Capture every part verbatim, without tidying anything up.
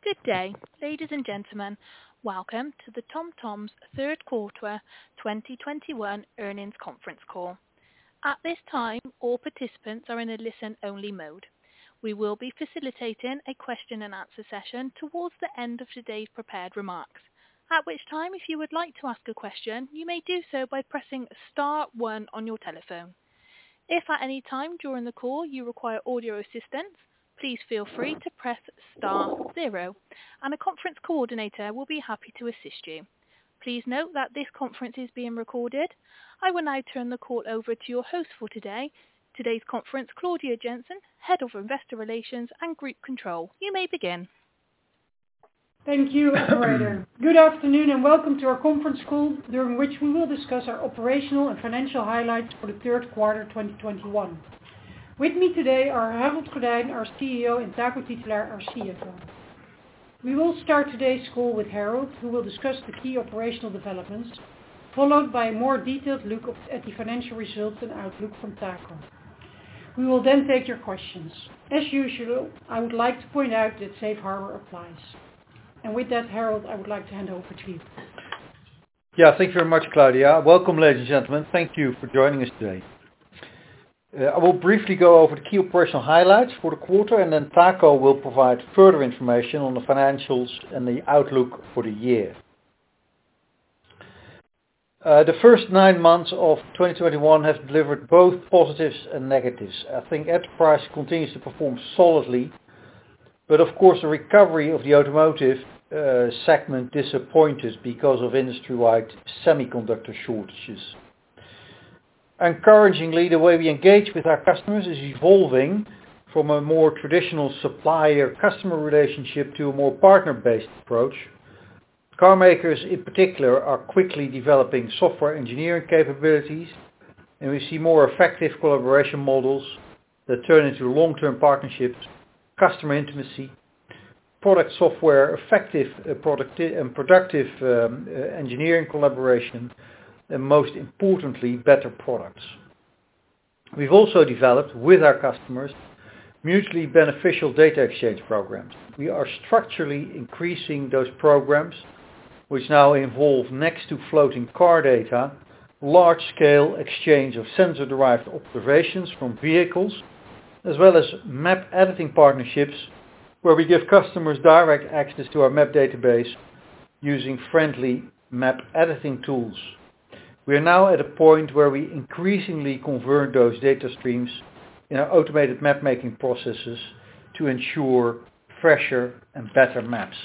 Good day, ladies and gentlemen. Welcome to the TomTom's third quarter twenty twenty-one earnings conference call. At this time, all participants are in a listen-only mode. We will be facilitating a question and answer session towards the end of today's prepared remarks, at which time, if you would like to ask a question, you may do so by pressing star one on your telephone. If at any time during the call you require audio assistance, please feel free to press star zero, and a conference coordinator will be happy to assist you. Please note that this conference is being recorded. I will now turn the call over to your host for today, today's conference, Claudia Jensen, Head of Investor Relations and Group Control. You may begin. Thank you, operator. Good afternoon and welcome to our conference call, during which we will discuss our operational and financial highlights for the third quarter twenty twenty-one. With me today are Harold Goddijn, our C E O, and Taco Titulaer, our C F O. We will start today's call with Harold, who will discuss the key operational developments, followed by a more detailed look at the financial results and outlook from Taco. We will then take your questions. As usual, I would like to point out that Safe Harbor applies. And with that, Harold, I would like to hand over to you. Yeah, thank you very much, Claudia. Welcome, ladies and gentlemen. Thank you for joining us today. Uh, I will briefly go over the key operational highlights for the quarter, and then Taco will provide further information on the financials and the outlook for the year. Uh, the first nine months of twenty twenty-one have delivered both positives and negatives. I think enterprise continues to perform solidly, but of course the recovery of the automotive uh, segment disappointed because of industry-wide semiconductor shortages. Encouragingly, the way we engage with our customers is evolving from a more traditional supplier-customer relationship to a more partner-based approach. Car makers in particular are quickly developing software engineering capabilities, and we see more effective collaboration models that turn into long-term partnerships, customer intimacy, product software, effective uh, producti- and productive um, uh, engineering collaboration, and most importantly, better products. We've also developed with our customers mutually beneficial data exchange programs. We are structurally increasing those programs, which now involve, next to floating car data, large-scale exchange of sensor-derived observations from vehicles, as well as map editing partnerships, where we give customers direct access to our map database using friendly map editing tools. We are now at a point where we increasingly convert those data streams in our automated map-making processes to ensure fresher and better maps.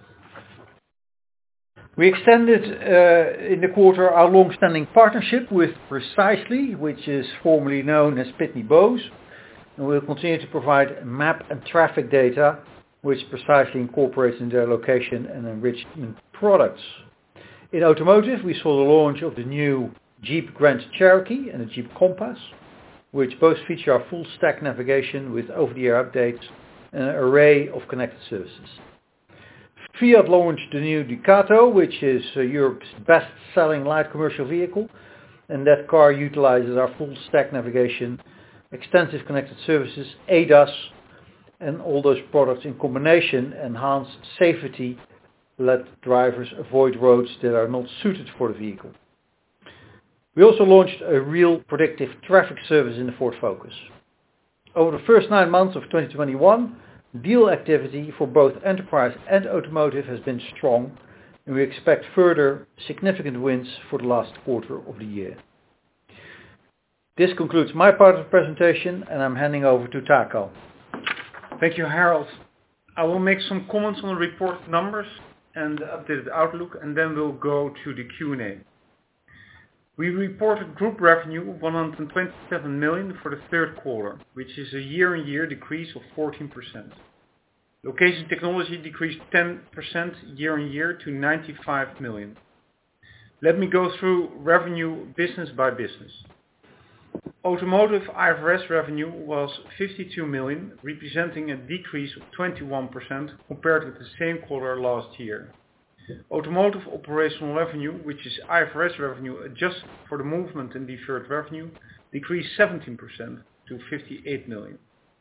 We extended uh, in the quarter our long-standing partnership with Precisely, which is formerly known as Pitney Bowes, and we'll continue to provide map and traffic data, which Precisely incorporates in their location and enrichment products. In automotive, we saw the launch of the new Jeep Grand Cherokee and the Jeep Compass, which both feature our full stack navigation with over-the-air updates and an array of connected services. Fiat launched the new Ducato, which is uh, Europe's best-selling light commercial vehicle, and that car utilizes our full stack navigation, extensive connected services, A D A S, and all those products in combination enhance safety, let drivers avoid roads that are not suited for the vehicle. We also launched a real predictive traffic service in the Ford Focus. Over the first nine months of twenty twenty-one, deal activity for both enterprise and automotive has been strong, and we expect further significant wins for the last quarter of the year. This concludes my part of the presentation, and I'm handing over to Taco. Thank you, Harold. I will make some comments on the reported numbers and the updated outlook, and then we'll go to the Q and A. We reported group revenue of one hundred twenty-seven million for the third quarter, which is a year-on-year decrease of fourteen percent. Location technology decreased ten percent year-on-year to ninety-five million. Let me go through revenue business by business. Automotive I F R S revenue was fifty-two million, representing a decrease of twenty-one percent compared with the same quarter last year. Automotive operational revenue, which is I F R S revenue adjusted for the movement in deferred revenue, decreased seventeen percent to fifty-eight million.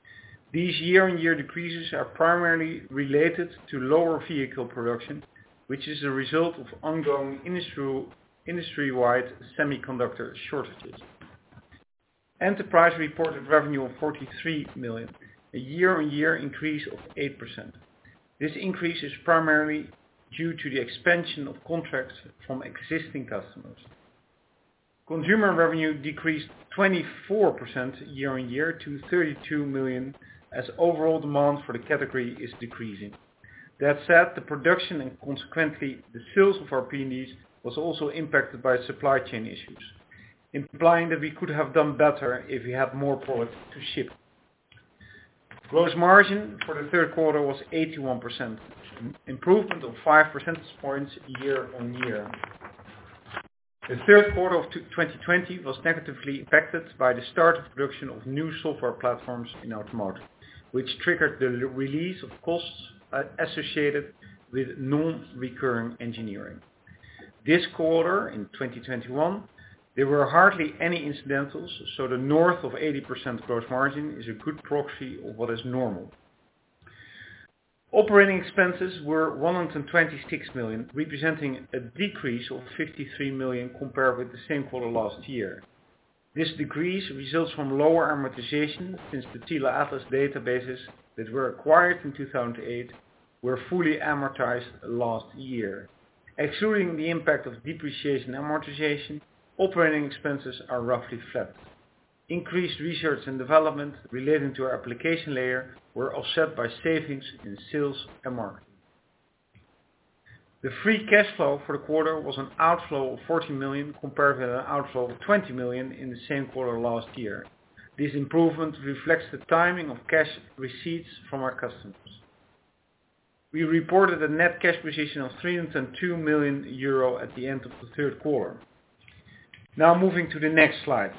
These year-on-year decreases are primarily related to lower vehicle production, which is a result of ongoing industri- industry-wide semiconductor shortages. Enterprise reported revenue of forty-three million, a year-on-year increase of eight percent. This increase is primarily due to the expansion of contracts from existing customers. Consumer revenue decreased twenty-four percent year-on-year to thirty-two million, as overall demand for the category is decreasing. That said, the production and consequently the sales of our P N Ds was also impacted by supply chain issues, implying that we could have done better if we had more product to ship. Gross margin for the third quarter was eighty-one percent, an improvement of five percentage points year-on-year. The third quarter of twenty twenty was negatively impacted by the start of production of new software platforms in automotive, which triggered the release of costs associated with non-recurring engineering. This quarter, in twenty twenty-one, there were hardly any incidentals, so the north of eighty percent gross margin is a good proxy of what is normal. Operating expenses were one hundred twenty-six million, representing a decrease of fifty-three million compared with the same quarter last year. This decrease results from lower amortization since the Tele Atlas databases that were acquired in two thousand eight were fully amortized last year. Excluding the impact of depreciation and amortization, operating expenses are roughly flat. Increased research and development relating to our application layer were offset by savings in sales and marketing. The free cash flow for the quarter was an outflow of forty million compared with an outflow of twenty million in the same quarter last year. This improvement reflects the timing of cash receipts from our customers. We reported a net cash position of three hundred two million euro at the end of the third quarter. Now moving to the next slide.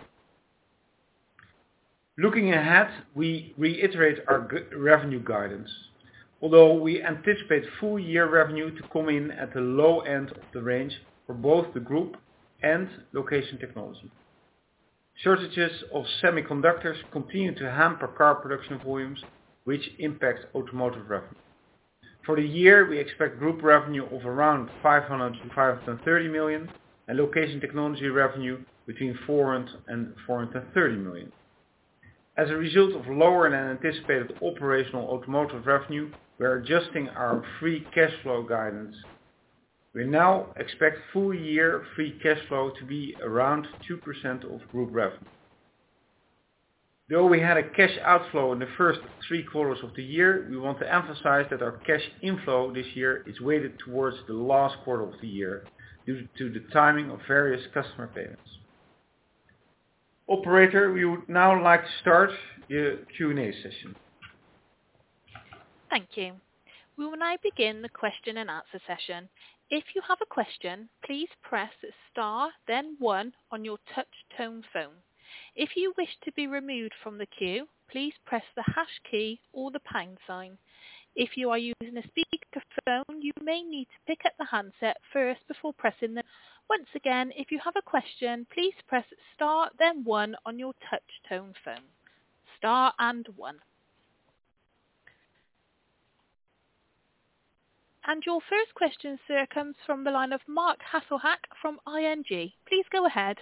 Looking ahead, we reiterate our revenue guidance, although we anticipate full year revenue to come in at the low end of the range for both the group and Location Technology. Shortages of semiconductors continue to hamper car production volumes, which impacts automotive revenue. For the year, we expect group revenue of around five hundred to five hundred thirty million and Location Technology revenue between four hundred and four hundred thirty million. As a result of lower than anticipated operational automotive revenue, we are adjusting our free cash flow guidance. We now expect full year free cash flow to be around two percent of group revenue. Though we had a cash outflow in the first three quarters of the year, we want to emphasize that our cash inflow this year is weighted towards the last quarter of the year due to the timing of various customer payments. Operator, we would now like to start the Q and A session. Thank you. We will now begin the question and answer session. If you have a question, please press star then one on your touch tone phone. If you wish to be removed from the queue, please press the hash key or the pound sign. If you are using a speakerphone, you may need to pick up the handset first before pressing the. Once again, if you have a question, please press star then one on your touch tone phone. Star and one. And your first question, sir, comes from the line of Marc Hesselink from I N G. Please go ahead.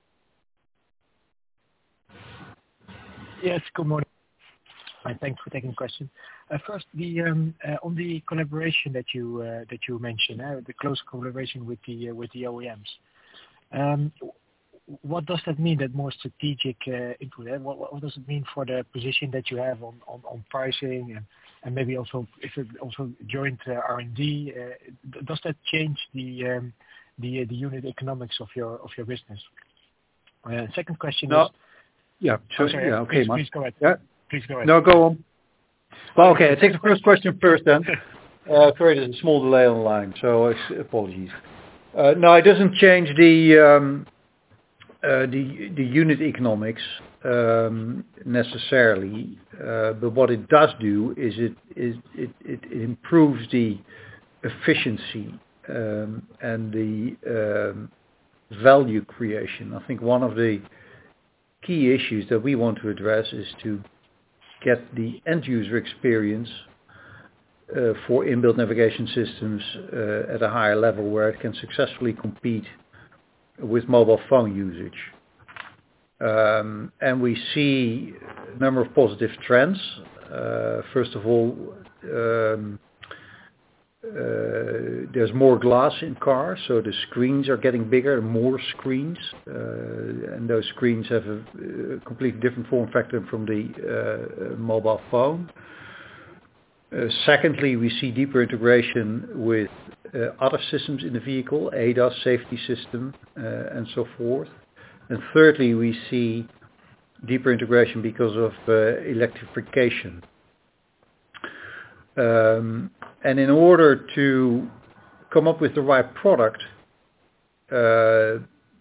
Yes, good morning. And thanks for taking the question. Uh, first, the um, uh, on the collaboration that you uh, that you mentioned, uh, the close collaboration with the uh, with the O E Ms. Um, what does that mean? That more strategic uh, input? Uh, what, what does it mean for the position that you have on, on, on pricing and, and maybe also if it also joint uh, R and D? Uh, does that change the um, the the unit economics of your of your business? Uh, second question no. is. Yeah, sure. Oh, sorry, yeah, okay, please, please go ahead. Yeah. Please go ahead. No, go on. Well, okay, I take the first question first then. Uh, sorry, there's a small delay on the line, so apologies. Uh, no, it doesn't change the um, uh, the the unit economics um, necessarily, uh, but what it does do is it is it, it, it improves the efficiency um, and the um, value creation. I think one of the key issues that we want to address is to get the end user experience uh, for inbuilt navigation systems uh, at a higher level where it can successfully compete with mobile phone usage. Um, and we see a number of positive trends. Uh, first of all, um, uh, there's more glass in cars, so the screens are getting bigger, more screens, uh, and those screens have a, a completely different form factor from the uh, mobile phone. Uh, secondly, we see deeper integration with uh, other systems in the vehicle, A D A S, safety system, uh, and so forth. And thirdly, we see deeper integration because of uh, electrification. Um, and in order to come up with the right product, uh, uh,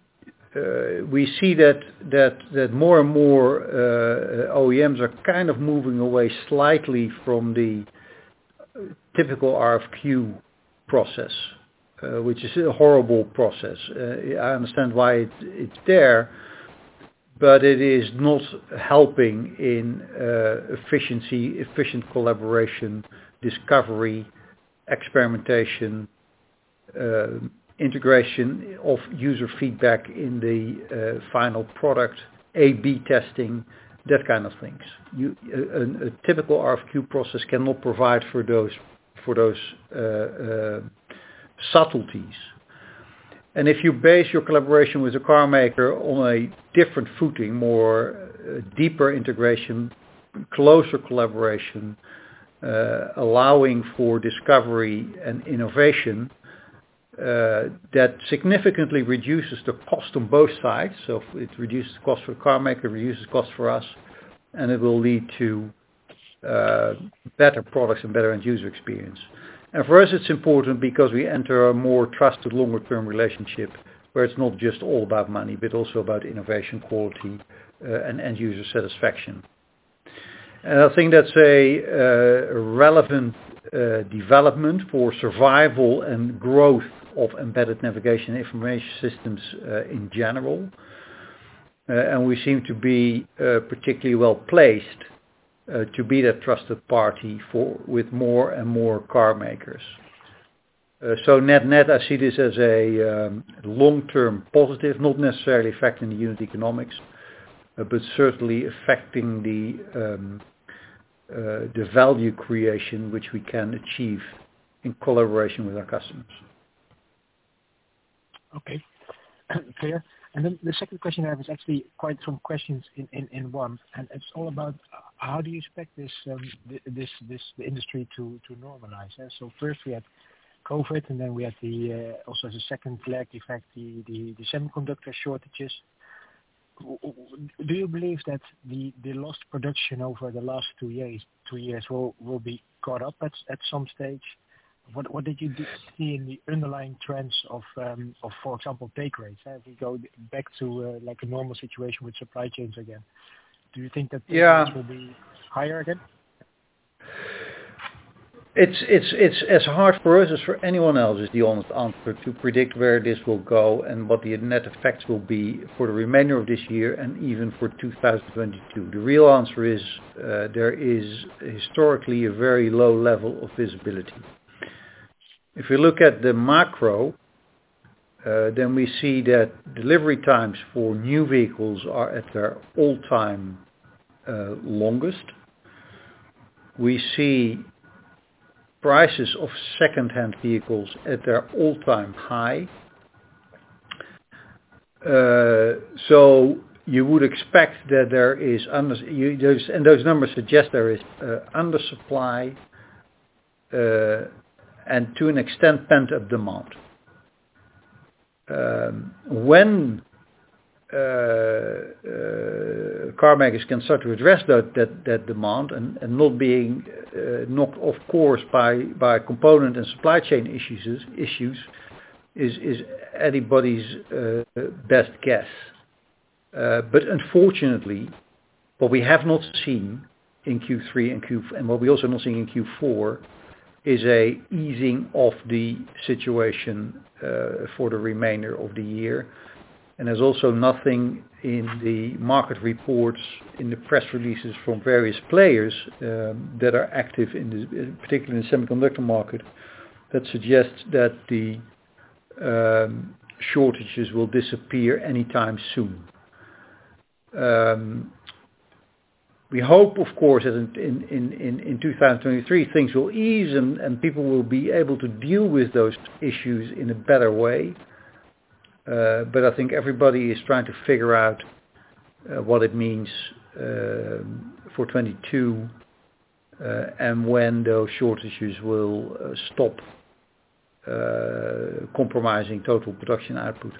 we see that, that, that more and more uh, O E Ms are kind of moving away slightly from the typical R F Q process, uh, which is a horrible process. Uh, I understand why it, it's there, but it is not helping in uh, efficiency, efficient collaboration, discovery, experimentation, uh, integration of user feedback in the uh, final product, A B testing, that kind of things. You, a, a typical R F Q process cannot provide for those for those uh, uh, subtleties. And if you base your collaboration with a car maker on a different footing, more uh, deeper integration, closer collaboration, uh, allowing for discovery and innovation, uh, that significantly reduces the cost on both sides. So it reduces the cost for the car maker, reduces cost for us, and it will lead to uh, better products and better end user experience. And for us it's important because we enter a more trusted longer term relationship where it's not just all about money but also about innovation, quality uh, and end user satisfaction. And I think that's a uh, relevant uh, development for survival and growth of embedded navigation information systems uh, in general. Uh, and we seem to be uh, particularly well placed uh, to be that trusted party for with more and more car makers. Uh, so net net, I see this as a um, long-term positive, not necessarily affecting the unit economics, uh, but certainly affecting the um, uh, the value creation which we can achieve in collaboration with our customers. Okay, clear. And then the second question I have is actually quite some questions in, in, in one, and it's all about how do you expect this um, this this the industry to to normalize? Eh? So first we had COVID, and then we had the uh, also as a second leg effect the, the the semiconductor shortages. Do you believe that the, the lost production over the last two years two years will, will be caught up at at some stage? What what did you do, see in the underlying trends of um, of for example take rates? Eh? If we go back to uh, like a normal situation with supply chains again, do you think that take yeah. rates will be higher again? It's it's it's as hard for us as for anyone else, is the honest answer, to predict where this will go and what the net effects will be for the remainder of this year and even for two thousand twenty-two. The real answer is uh, there is historically a very low level of visibility. If we look at the macro, uh, then we see that delivery times for new vehicles are at their all-time uh, longest. We see prices of second-hand vehicles at their all-time high. Uh, so you would expect that there is, under, you, those, and those numbers suggest there is uh, undersupply uh, and to an extent pent-up demand. Um, when uh, uh, car makers can start to address that that, that demand and, and not being uh, knocked off course by, by component and supply chain issues issues is is anybody's uh, best guess. Uh, but unfortunately, what we have not seen in Q three and Q and what we also not seeing in Q four is a easing of the situation uh, for the remainder of the year. And there's also nothing in the market reports, in the press releases from various players um, that are active in the, particularly in the semiconductor market, that suggests that the um, shortages will disappear anytime soon. Um, we hope, of course, that in, in, in, in two thousand twenty-three things will ease and, and people will be able to deal with those issues in a better way. Uh, but I think everybody is trying to figure out uh, what it means uh, for twenty-two uh, and when those shortages will uh, stop uh, compromising total production output.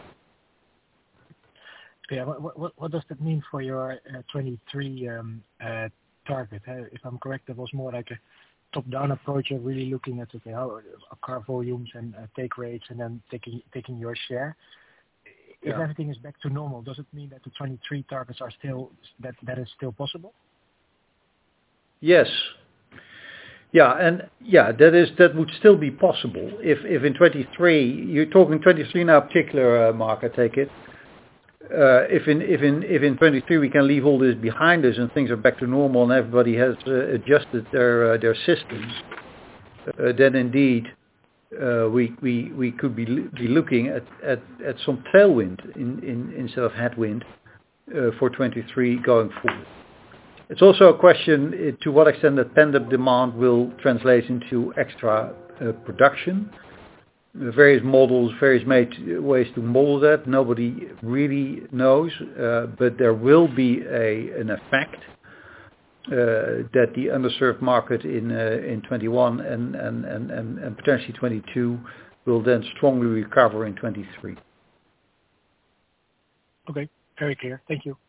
Yeah, what, what, what does that mean for your uh, twenty-three um, uh, target? Uh, if I'm correct, that was more like a top-down approach of really looking at okay, how uh, car volumes and uh, take rates, and then taking taking your share. If yeah. everything is back to normal, does it mean that the twenty-three targets are still that that is still possible? Yes. Yeah, and yeah, that is that would still be possible if if in twenty-three you're talking twenty-three now, particular uh, Mark, I take it. Uh, if in if in if in twenty-three we can leave all this behind us and things are back to normal and everybody has uh, adjusted their uh, their systems, uh, then indeed uh, we we we could be be looking at at, at some tailwind in, in instead of headwind uh, for twenty-three going forward. It's also a question uh, to what extent that pent-up demand will translate into extra uh, production. Various models, various made, ways to model that. Nobody really knows, uh, but there will be a an effect uh, that the underserved market in uh, in twenty-one and, and, and, and, and potentially twenty-two will then strongly recover in twenty-three. Okay, very clear. Thank you.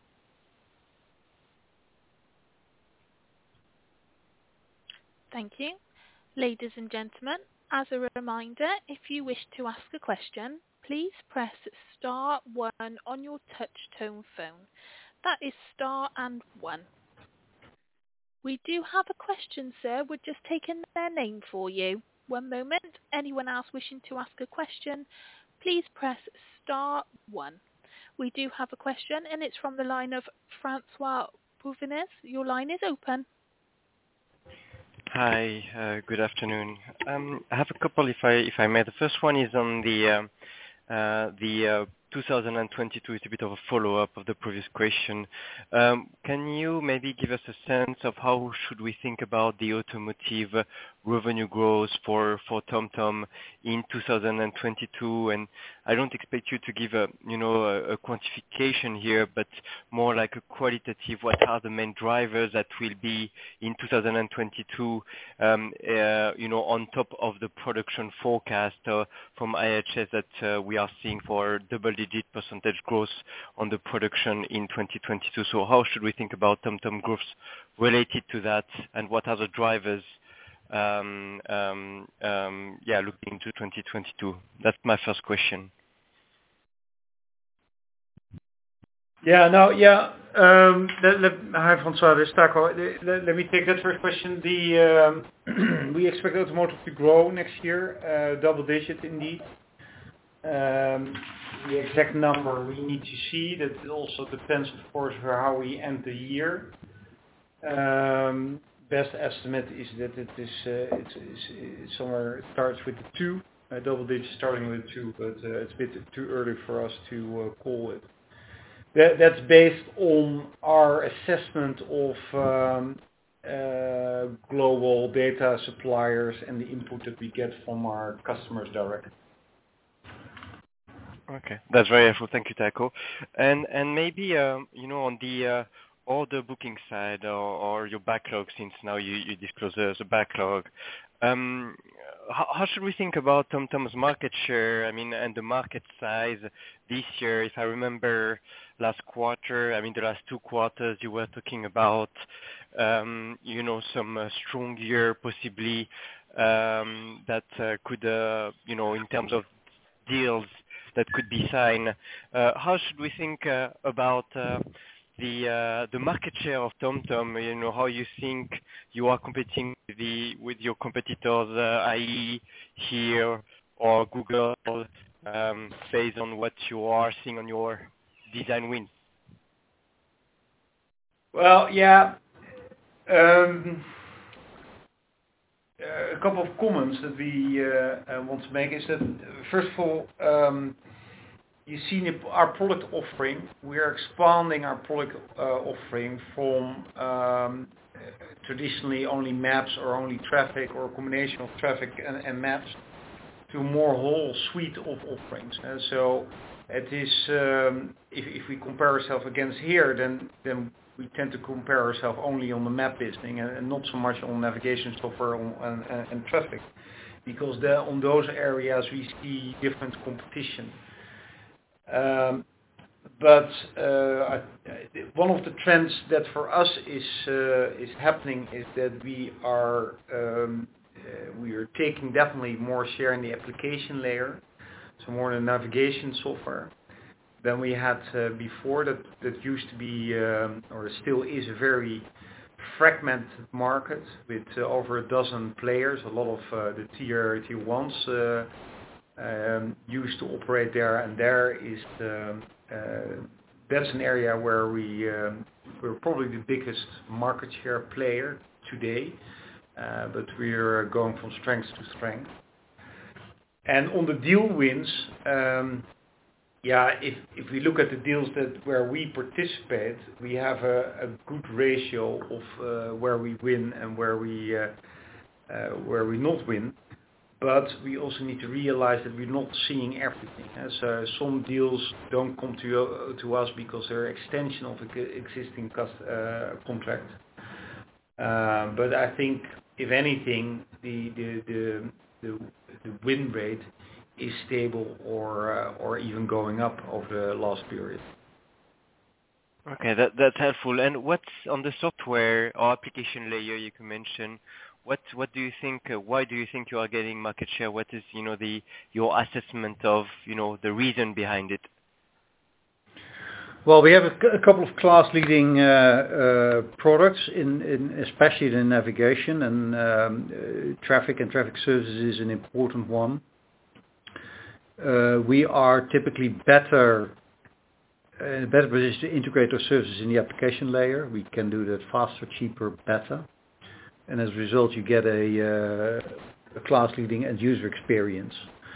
Thank you. Ladies and gentlemen, as a reminder, if you wish to ask a question, please press star one on your touch tone phone. That is star and one. We do have a question, sir. We're just taking their name for you. One moment. Anyone else wishing to ask a question, please press star one. We do have a question, and it's from the line of Francois Bouvines. Your line is open. Hi, uh, good afternoon. Um, I have a couple, if I if I may. The first one is on the um, uh, the uh, two thousand twenty-two. It's a bit of a follow-up of the previous question. Um, can you maybe give us a sense of how should we think about the automotive uh, revenue growth for for TomTom in two thousand twenty-two? And I don't expect you to give a you know a, a quantification here, but more like a qualitative. What are the main drivers that will be in two thousand twenty-two? Um, uh, you know, on top of the production forecast uh, from I H S that uh, we are seeing for double-digit percentage growth on the production in twenty twenty-two. So how should we think about TomTom growth related to that, and what are the drivers? Um, um, um, yeah, looking to twenty twenty-two. That's my first question. Yeah, no, yeah. Um, let, let, hi, François, this is Taco. Let, let me take that first question. The um, we expect automotive to grow next year, uh, double digit indeed. Um, the exact number we need to see. That also depends, of course, for how we end the year. Um, best estimate is that it is uh, it's, it's, it's somewhere. It starts with the two, uh, double digit starting with two, but uh, it's a bit too early for us to uh, call it. That, that's based on our assessment of um, uh, global data suppliers and the input that we get from our customers directly. Okay, that's very helpful. Thank you, Taco. And and maybe um, you know on the uh, order booking side or, or your backlog, since now you, you disclose the, the backlog. Um, how, how should we think about TomTom's market share? I mean, and the market size this year? If I remember last quarter, I mean the last two quarters, you were talking about um, you know some uh, strong year possibly um, that uh, could uh, you know in terms of deals that could be signed. Uh, how should we think uh, about uh, the uh, the market share of TomTom? You know, how you think you are competing with the with your competitors, uh, that is here or Google, um, based on what you are seeing on your design wins? Well, yeah. Um, a couple of comments that we uh, uh, want to make is that, first of all, um, you see in our product offering, we are expanding our product uh, offering from um, traditionally only maps or only traffic or a combination of traffic and, and maps to a more whole suite of offerings. Uh, so it is, um, if, if we compare ourselves against here, then then we tend to compare ourselves only on the map listing and, and not so much on navigation software on, and, and, and traffic, because the, on those areas we see different competition. Um, but uh, I, one of the trends that for us is uh, is happening is that we are um, uh, we are taking definitely more share in the application layer, so more in the navigation software than we had uh, before. That that used to be um, or still is a very fragmented market with uh, over a dozen players. A lot of uh, the tier tier ones uh, um, used to operate there, and there is the, uh, that's an area where we um, we're probably the biggest market share player today, uh, but we're going from strength to strength. And on the deal wins. Um, Yeah, if if we look at the deals that where we participate, we have a, a good ratio of uh, where we win and where we uh, uh, where we not win. But we also need to realize that we're not seeing everything. Uh, so some deals don't come to uh, to us because they're extension of an existing cost, uh, contract. Uh, but I think if anything, the the the the, the win rate is stable or uh, or even going up over the last period. Okay, that that's helpful. And what's on the software or application layer you can mention? What what do you think? Uh, why do you think you are getting market share? What is you know the your assessment of you know the reason behind it? Well, we have a, a couple of class-leading uh, uh, products, in, in especially in navigation and um, uh, traffic and traffic services is an important one. Uh, we are typically better in a better position to integrate our services in the application layer. We can do that faster, cheaper, better, and as a result, you get a, uh, a class-leading end-user experience.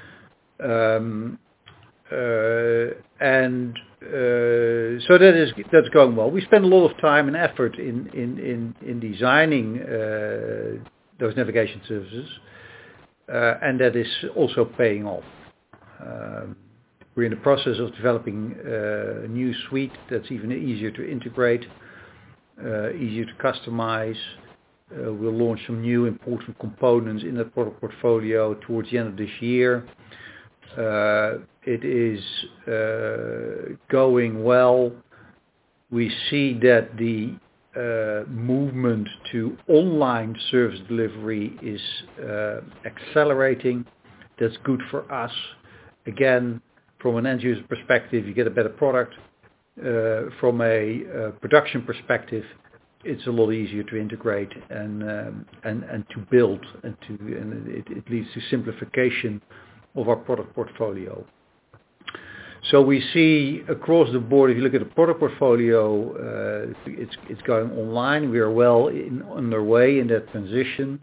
Um, uh, and uh, so that is that's going well. We spend a lot of time and effort in in in, in designing uh, those navigation services, uh, and that is also paying off. Um, we're in the process of developing uh, a new suite that's even easier to integrate, uh, easier to customize. Uh, we'll launch some new important components in that product portfolio towards the end of this year. Uh, it is uh, going well. We see that the uh, movement to online service delivery is uh, accelerating. That's good for us. Again, from an end user perspective, you get a better product. Uh, from a uh, production perspective, it's a lot easier to integrate and um, and and to build, and to and it, it leads to simplification of our product portfolio. So we see across the board, if you look at the product portfolio, uh, it's it's going online. We are well in, underway in that transition.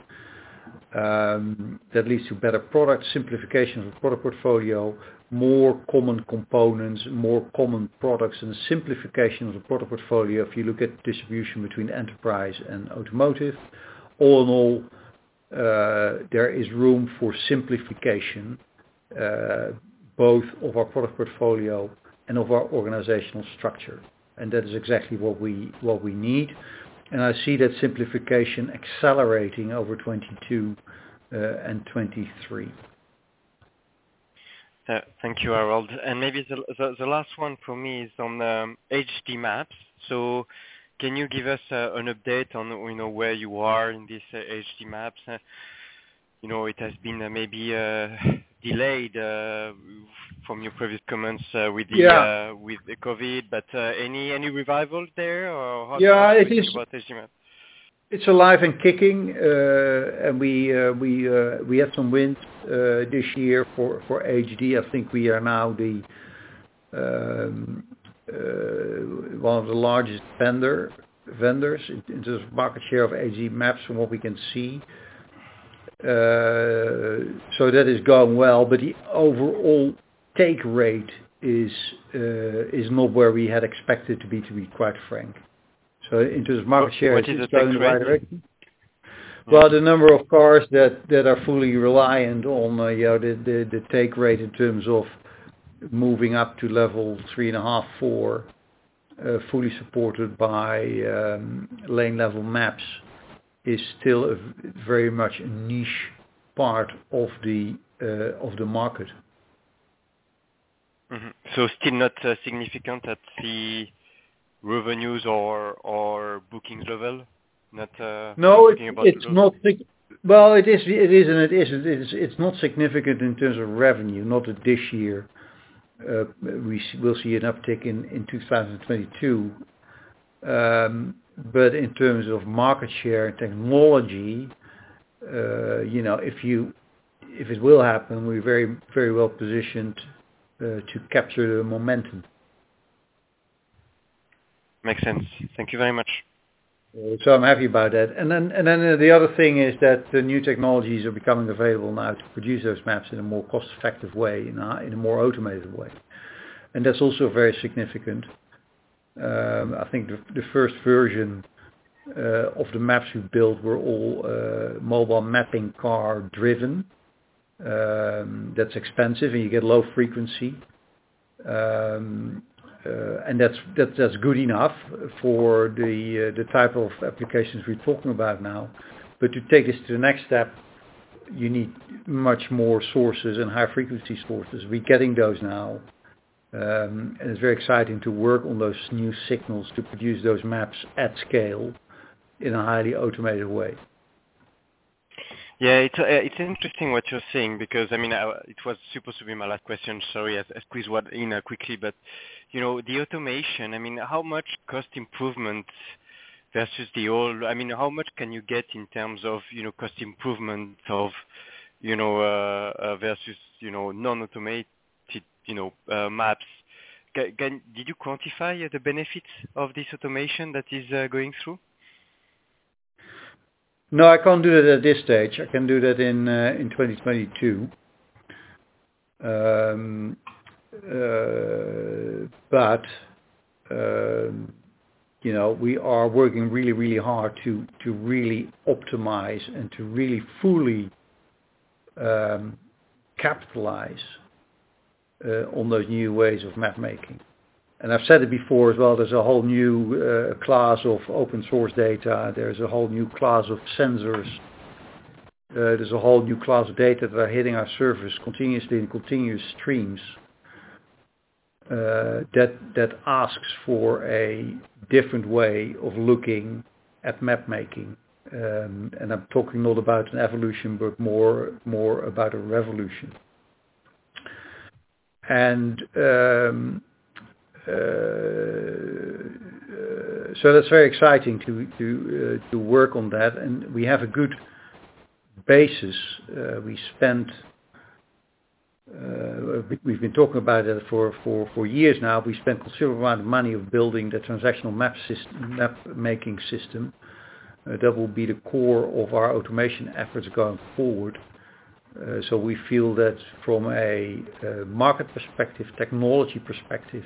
Um, that leads to better product simplification of the product portfolio, more common components, more common products, and simplification of the product portfolio. If you look at distribution between enterprise and automotive, all in all, uh, there is room for simplification, uh, both of our product portfolio and of our organizational structure, and that is exactly what we what we need. And I see that simplification accelerating over twenty-two uh, and twenty-three. Uh, thank you, Harold. And maybe the, the, the last one for me is on um, H D maps. So can you give us uh, an update on you know where you are in this uh, H D maps? Uh, you know, it has been uh, maybe uh, delayed uh, from your previous comments uh, with the Yeah. uh, with the COVID, but uh, any any revival there, or how Yeah, do it you is. think about H D maps? It's alive and kicking, uh, and we uh, we uh, we had some wins uh, this year for for H D. I think we are now the um, uh, one of the largest vendor vendors in, in terms of market share of A G Maps from what we can see. Uh, so that is going well, but the overall take rate is uh, is not where we had expected to be, to be quite frank. So in terms of market share, what it's is going in the the right rate? direction. Well, the number of cars that, that are fully reliant on uh, you know, the, the, the take rate in terms of moving up to level three and a half, four, uh, fully supported by um, lane level maps, is still a very much a niche part of the uh, of the market. Mm-hmm. So still not uh, significant at the revenues or or bookings level. Not. Uh, no, it, about it's not. Well, it is. It is, and it isn't. It's it's not significant in terms of revenue. Not at this year. Uh, we will see an uptick in in two thousand twenty-two. Um, but in terms of market share and technology, uh, you know, if you if it will happen, we're very very well positioned uh, to capture the momentum. Makes sense. Thank you very much. Uh, so I'm happy about that. And then and then uh, the other thing is that the new technologies are becoming available now to produce those maps in a more cost-effective way, in a, in a more automated way, and that's also very significant. Um, I think the, the first version uh, of the maps we built were all uh, mobile mapping car driven. Um, that's expensive, and you get low frequency, um, uh, and that's that, that's good enough for the uh, the type of applications we're talking about now. But to take this to the next step, you need much more sources and high frequency sources. We're getting those now. Um, and it's very exciting to work on those new signals to produce those maps at scale in a highly automated way. Yeah, it's uh, it's interesting what you're saying, because I mean I, it was supposed to be my last question. Sorry, I, I squeezed one in uh, quickly, but you know, the automation. I mean, how much cost improvement versus the old? I mean, how much can you get in terms of you know cost improvement of you know uh, uh, versus you know non-automated you know, uh, maps. Can, can, did you quantify uh, the benefits of this automation that is uh, going through? No, I can't do that at this stage. I can do that in uh, in twenty twenty-two. Um, uh, but um, you know, we are working really, really hard to to really optimize and to really fully um, capitalize Uh, on those new ways of map making. And I've said it before as well, there's a whole new uh, class of open source data, there's a whole new class of sensors, uh, there's a whole new class of data that are hitting our servers continuously in continuous streams uh, that, that asks for a different way of looking at map making. Um, and I'm talking not about an evolution, but more, more about a revolution. And um, uh, uh, so that's very exciting to to uh, to work on that, and we have a good basis. Uh, we spent uh, we've been talking about it for, for, for years now. We spent a considerable amount of money of building the transactional map system, map making system. Uh, that will be the core of our automation efforts going forward. Uh, so we feel that from a uh, market perspective, technology perspective,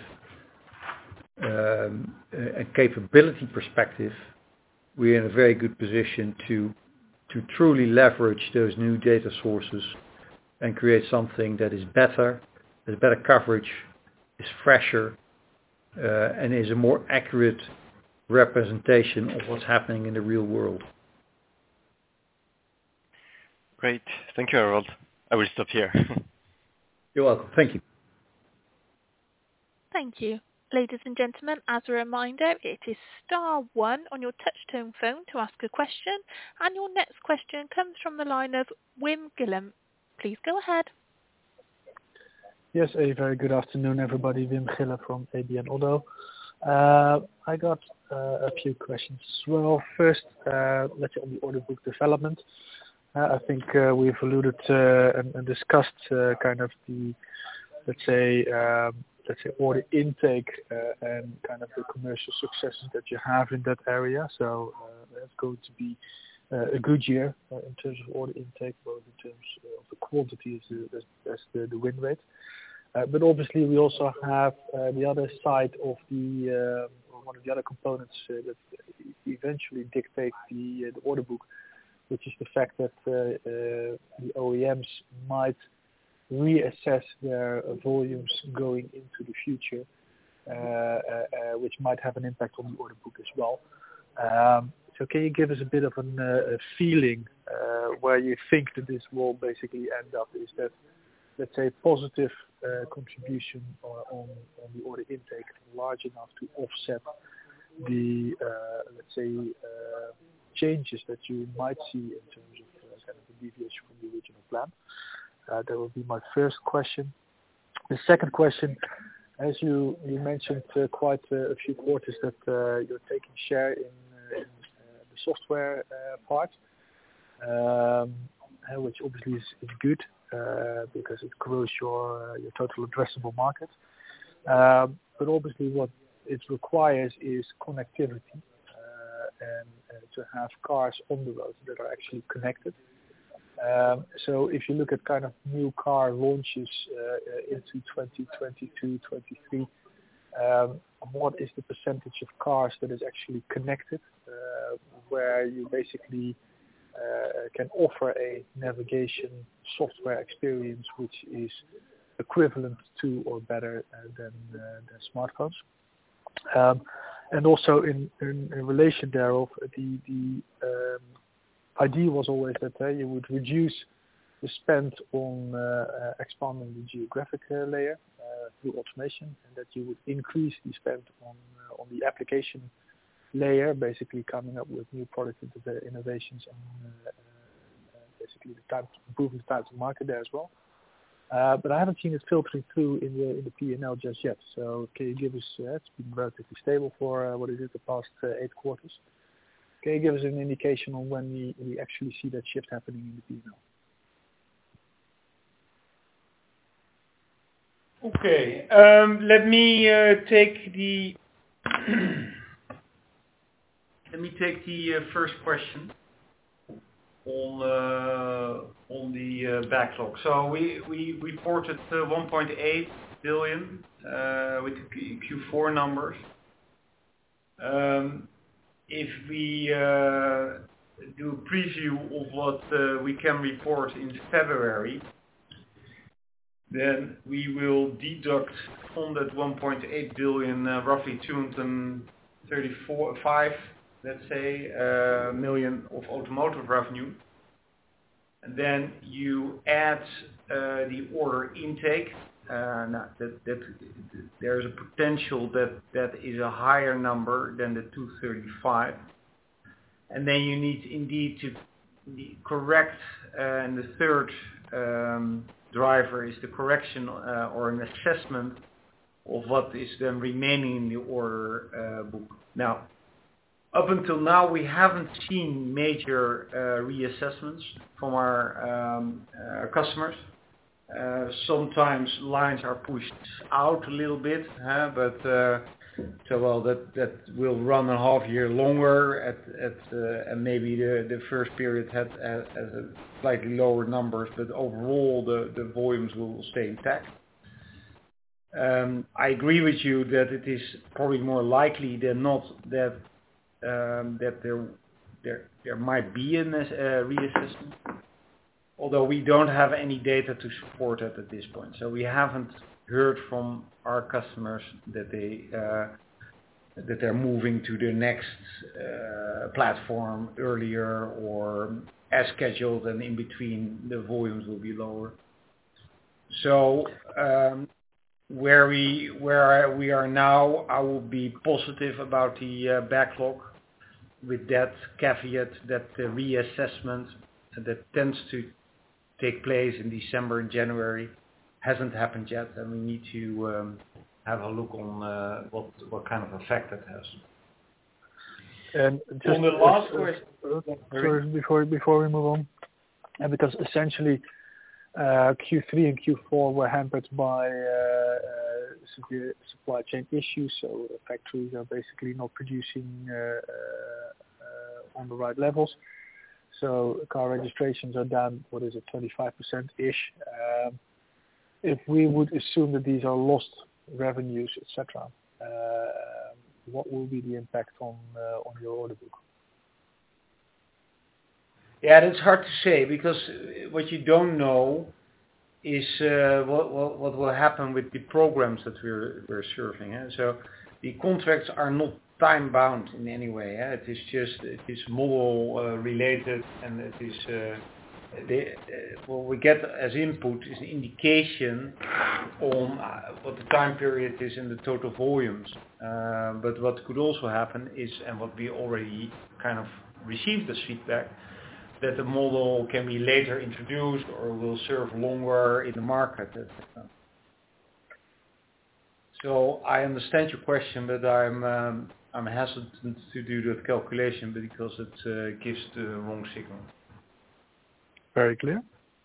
um, a capability perspective, we're in a very good position to to truly leverage those new data sources and create something that is better, has better coverage, is fresher, uh, and is a more accurate representation of what's happening in the real world. Great. Thank you, Harold. I will stop here. You're welcome. Thank you. Thank you. Ladies and gentlemen, as a reminder, it is star one on your touch-tone phone to ask a question, and your next question comes from the line of Wim Gillum. Please go ahead. Yes, a very good afternoon, everybody. Wim Gillum from A B N AMRO. Uh, I got uh, a few questions as well. First, uh, let's say on the order book development. Uh, I think uh, we've alluded uh, and, and discussed uh, kind of the, let's say, um, let's say, order intake uh, and kind of the commercial successes that you have in that area. So uh, it's going to be uh, a good year uh, in terms of order intake, both in terms of the quantity as, the, as, as the, the win rate. Uh, but obviously, we also have uh, the other side of the uh, one of the other components uh, that eventually dictate the, uh, the order book, which is the fact that uh, uh, the O E Ms might reassess their uh, volumes going into the future, uh, uh, uh, which might have an impact on the order book as well. Um, so can you give us a bit of an, uh, a feeling uh, where you think that this will basically end up? Is that, let's say, positive uh, contribution on, on the order intake large enough to offset the, uh, let's say, uh, changes that you might see in terms of uh, kind of a deviation from the original plan? Uh, that would be my first question. The second question, as you, you mentioned uh, quite uh, a few quarters that uh, you're taking share in, uh, in uh, the software uh, part, um, uh, which obviously is, is good uh, because it grows your, uh, your total addressable market. Um, but obviously what it requires is connectivity uh, and uh, to have cars on the road that are actually connected. Um, so if you look at kind of new car launches uh, into twenty twenty-two, twenty-three, um, what is the percentage of cars that is actually connected, uh, where you basically uh, can offer a navigation software experience which is equivalent to or better uh, than, uh, than smartphones? Um, and also in, in, in relation thereof, the, the um, idea was always that uh, you would reduce the spend on uh, uh, expanding the geographic uh, layer uh, through automation, and that you would increase the spend on uh, on the application layer, basically coming up with new product innovations and uh, uh, basically the time, improving the time to market there as well. Uh, but I haven't seen it filtering through in the in the P and L just yet. So can you give us? Uh, it's been relatively stable for uh, what is it, the past uh, eight quarters. Can you give us an indication on when we, we actually see that shift happening in the P and L? Okay, um, let me uh, take the let me take the uh, first question on uh, on the uh, backlog. So we we reported uh, one point eight billion uh, with the Q four numbers. Um, If we uh, do a preview of what uh, we can report in February, then we will deduct from that one point eight billion uh, roughly two hundred thirty-four, five, let's say, uh, million of automotive revenue. And then you add uh, the order intake. Uh, now that, that there's a potential that that is a higher number than the two hundred thirty-five, and then you need indeed to correct, uh, and the third um, driver is the correction uh, or an assessment of what is then remaining in the order uh, book. Now, up until now we haven't seen major uh, reassessments from our um, uh, customers. Uh, sometimes lines are pushed out a little bit, huh? but uh, so well that that will run a half year longer at at uh, and maybe the the first period had uh, as a slightly lower numbers, but overall the the volumes will stay intact. Um, I agree with you that it is probably more likely than not that um, that there there there might be a uh, reassessment. Although we don't have any data to support it at this point. So we haven't heard from our customers that they uh, that they're moving to the next uh, platform earlier or as scheduled, and in between the volumes will be lower. So um, where we where we are now, I will be positive about the uh, backlog, with that caveat that the reassessment that tends to take place in December and January hasn't happened yet, and we need to um, have a look on uh, what what kind of effect it has. And just on the last uh, question, uh, sorry, before before we move on, and because essentially uh, Q three and Q four were hampered by uh, uh, severe supply chain issues, so factories are basically not producing uh, uh, uh, on the right levels. So car registrations are down, what is it, twenty-five percent-ish. Um, if we would assume that these are lost revenues, et cetera, uh, what will be the impact on uh, on your order book? Yeah, that's hard to say, because what you don't know is uh, what, what what will happen with the programs that we're we're serving. Eh? So the contracts are not time bound in any way. Eh? It is just it is model uh, related, and it is uh, the, uh, what we get as input is an indication on uh, what the time period is and the total volumes. Uh, but what could also happen is, and what we already kind of received as feedback, that the model can be later introduced or will serve longer in the market. So I understand your question, but I'm um, I'm hesitant to do that calculation because it uh, gives the wrong signal. Very clear.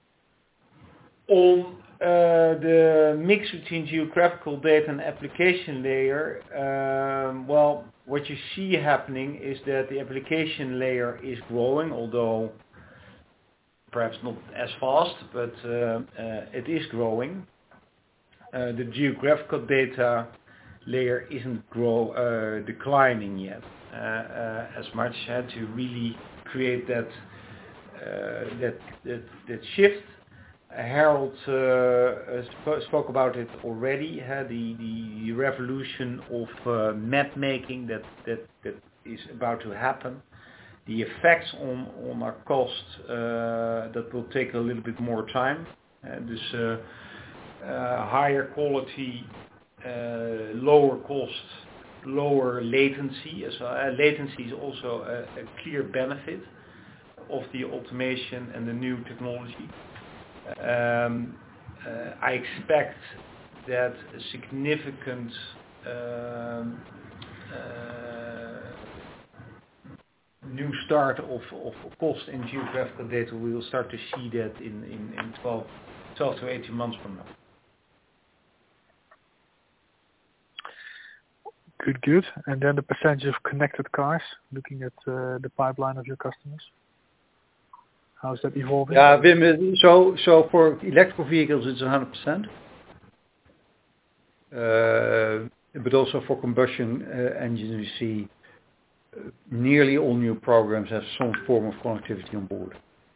On uh, the mix between geographical data and application layer, um, well, what you see happening is that the application layer is growing, although perhaps not as fast, but uh, uh, it is growing. Uh, the geographical data layer isn't grow, uh, declining yet uh, uh, as much. Had to really create that uh, that, that that shift. Harold uh, sp- spoke about it already. Uh, the the revolution of uh, map making that, that that is about to happen. The effects on on our cost uh, that will take a little bit more time. Uh, this uh, uh, higher quality, uh, lower cost, lower latency. So uh, latency is also a, a clear benefit of the automation and the new technology. Um, uh, I expect that a significant um, uh, new start of, of cost in geographical data, we will start to see that in, in, in twelve, twelve to eighteen months from now. Good, good. And then the percentage of connected cars, looking at uh, the pipeline of your customers. How's that evolving? Yeah, Wim, so so for electrical vehicles it's one hundred percent. Uh, but also for combustion uh, engines we see uh, nearly all new programs have some form of connectivity on board.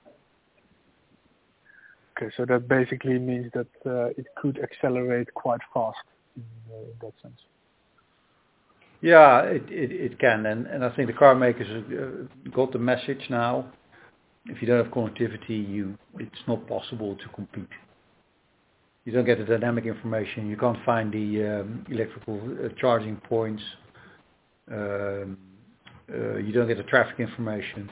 Okay, so that basically means that uh, it could accelerate quite fast in, uh, in that sense. Yeah, it, it, it can, and, and I think the car makers uh, got the message now. If you don't have connectivity, you it's not possible to compete. You don't get the dynamic information. You can't find the um, electrical uh, charging points. Um, uh, you don't get the traffic information.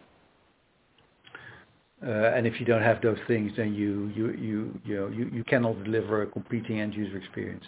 Uh, and if you don't have those things, then you you you you know you, you cannot deliver a competing end user experience.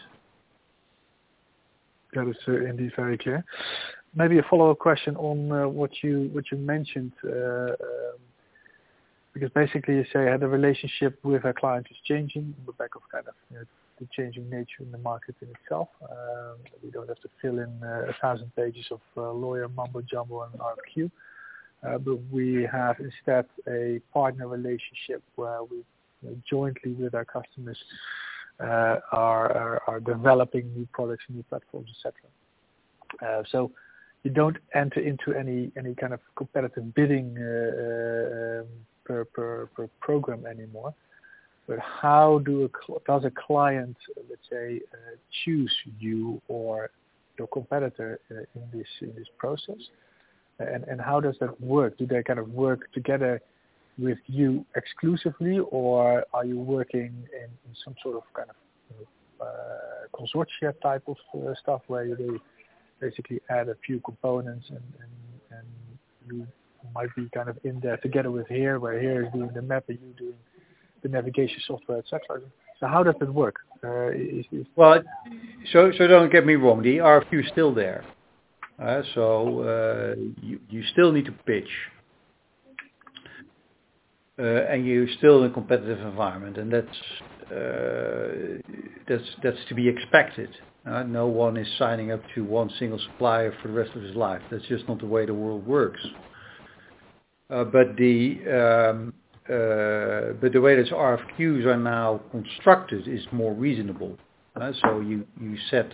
That is uh, indeed very clear. Maybe a follow-up question on uh, what you what you mentioned. Uh, um, Because basically you say uh, the relationship with a client is changing on the back of kind of you know, the changing nature in the market in itself. Um, we don't have to fill in uh, a thousand pages of uh, lawyer mumbo jumbo and R F Q, uh, but we have instead a partner relationship where we you know, jointly with our customers uh, are, are are developing new products, new platforms, et cetera. Uh, so you don't enter into any any kind of competitive bidding. Uh, uh, um, Per, per, per program anymore, but how do a, does a client, uh, let's say, uh, choose you or your competitor uh, in this in this process, and and how does that work? Do they kind of work together with you exclusively, or are you working in, in some sort of kind of you know, uh, consortia type of uh, stuff where you they basically add a few components and and, and you might be kind of in there together with here, where here is doing the map and you doing the navigation software, et cetera. So how does it work? Uh, is, is well, so so don't get me wrong. The R F Q is still there, uh, so uh, you you still need to pitch. uh, and you're still in a competitive environment, and that's uh, that's that's to be expected. Uh, no one is signing up to one single supplier for the rest of his life. That's just not the way the world works. Uh, but the um, uh, but the way that R F Qs are now constructed is more reasonable. Uh, so you you set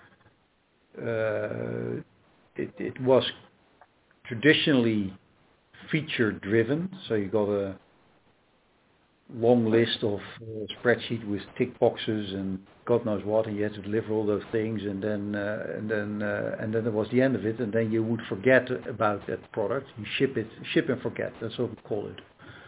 uh, it, it was traditionally feature driven. So you got a long list of uh, spreadsheet with tick boxes and God knows what, and you had to deliver all those things, and then uh, and then uh, and then it was the end of it, and then you would forget about that product. You ship it, ship and forget. That's what we call it.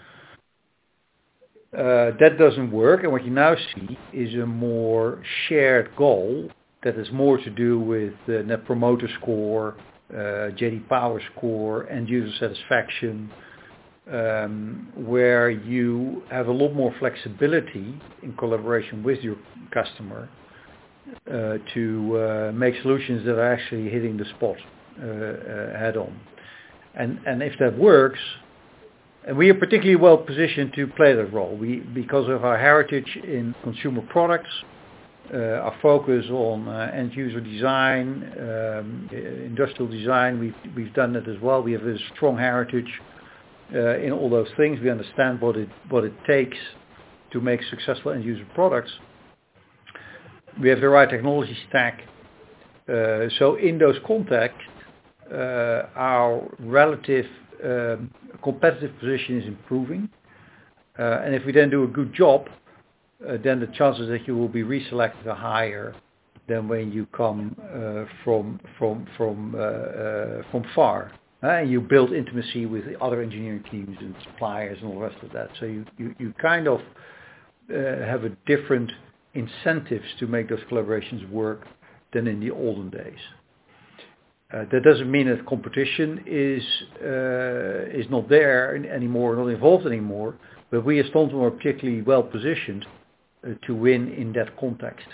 Uh, that doesn't work, and what you now see is a more shared goal that has more to do with the Net Promoter Score, uh, J D Power Score, and user satisfaction. Um, where you have a lot more flexibility in collaboration with your customer uh, to uh, make solutions that are actually hitting the spot uh, uh, head on. And, and if that works, and we are particularly well positioned to play that role. We, because of our heritage in consumer products, uh, our focus on uh, end user design, um, industrial design, we've, we've done that as well. We have a strong heritage Uh, in all those things. We understand what it what it takes to make successful end user products. We have the right technology stack. Uh, so in those contexts, uh, our relative um, competitive position is improving. Uh, and if we then do a good job, uh, then the chances that you will be reselected are higher than when you come uh, from from from uh, uh, from far. Uh, and you build intimacy with the other engineering teams and suppliers and all the rest of that. So you, you, you kind of uh, have a different incentives to make those collaborations work than in the olden days. Uh, that doesn't mean that competition is uh, is not there anymore, not involved anymore, but we as TomTom are particularly well positioned uh, to win in that context.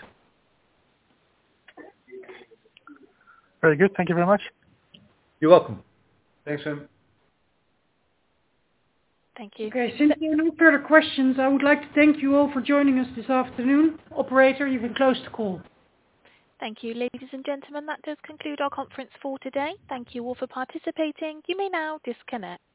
Very good. Thank you very much. You're welcome. Thanks, Sam. Thank you. Okay, since there are no further questions, I would like to thank you all for joining us this afternoon. Operator, you can close the call. Thank you, ladies and gentlemen. That does conclude our conference for today. Thank you all for participating. You may now disconnect.